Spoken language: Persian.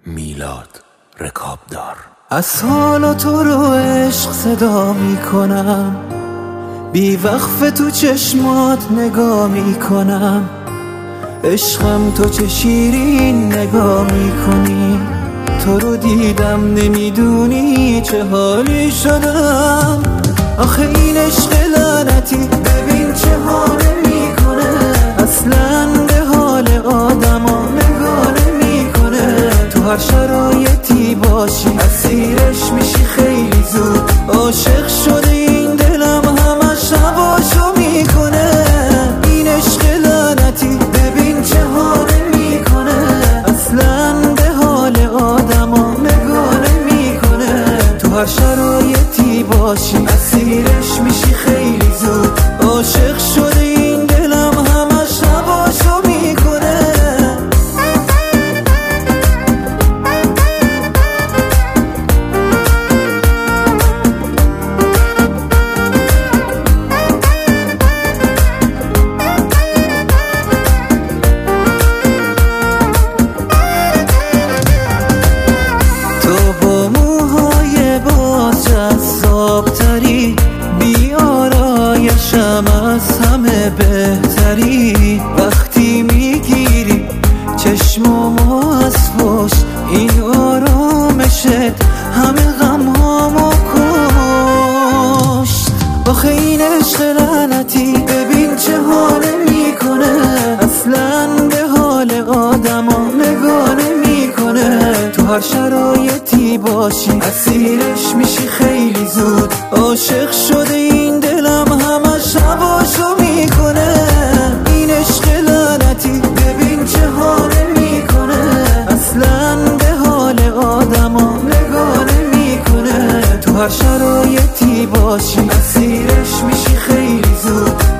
میلاد رکابدار. از حال تو رو عشق صدا می کنم، بی وقف تو چشمات نگاه می کنم. عشقم تو چه شیرین نگاه می کنی، تو رو دیدم نمیدونی چه حالی شدم. آخه این عشق لعنتی ببین چه حاله می کنه، اصلا به حال آدما نگاه نمی کنه. تو هر شرایطی باشی اسیرش میشی خیلی زود، عاشق شده این دلم همش هواشو میکنه. این عشق لعنتی ببین چه حاله میکنه، اصلا به حال آدما نگاه نمیکنه. تو هر شرایطی باشی اسیرش میشی خیلی زود، عاشق شده این دلم همش هواشو میکنه. بیارایشم از همه بهتری، وقتی میگیری چشمامو از پشت، این آرامشت همه غمهامو کشت. آخه این عشق لعنتی ببین چه حاله میکنه، اصلا به حال آدما نگاه نمیکنه. تو هر شرایطی باشی اسیرش میشی خیلی زود، عاشق شده این دلم همش هواشو میکنه. این عشق لعنتی ببین چه حاله میکنه، اصلا به حال آدما نگاه نمیکنه. تو هر شرایطی باشی اسیرش میشی خیلی زود،